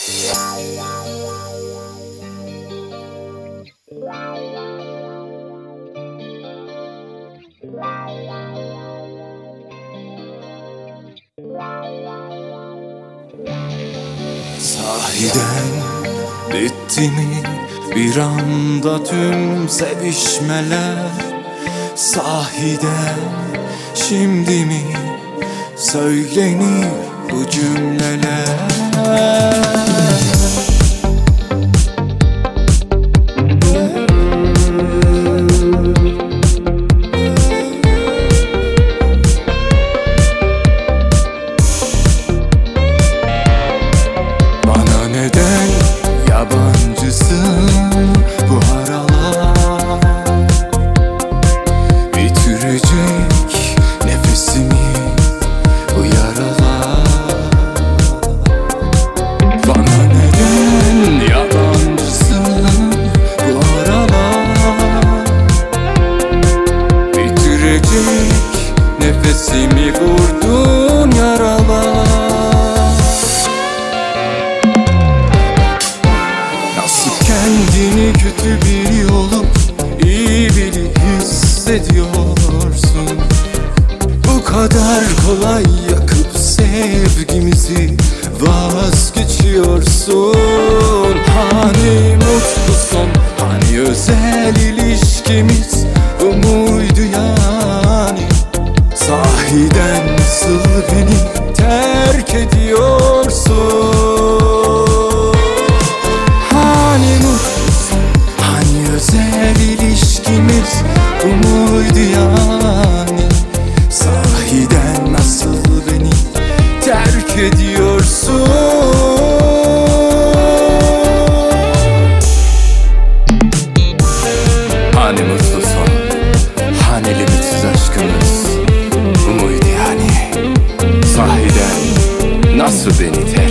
Sahiden bitti mi bir anda tüm sevişmeler? Sahiden şimdi mi söylenir bu cümleler? Neden yabancısın bu aralar? Bitirecek nefesimi bu yaralar. Bana neden yabancısın bu aralar? Bitirecek nefesimi vurdun yaralar. Kendini kötü biri olup iyi biri hissediyorsun. Bu kadar kolay yakıp sevgimizi vazgeçiyorsun. Hani mutlu son, hani özel ilişkimiz bu muydu yani? Sahiden nasıl beni terk ediyorsun? Özel ilişkimiz bu muydu yani? Sahiden nasıl beni terk ediyorsun? Hani mutlu son, hani limitsiz aşkımız bu muydu yani? Sahiden nasıl beni terk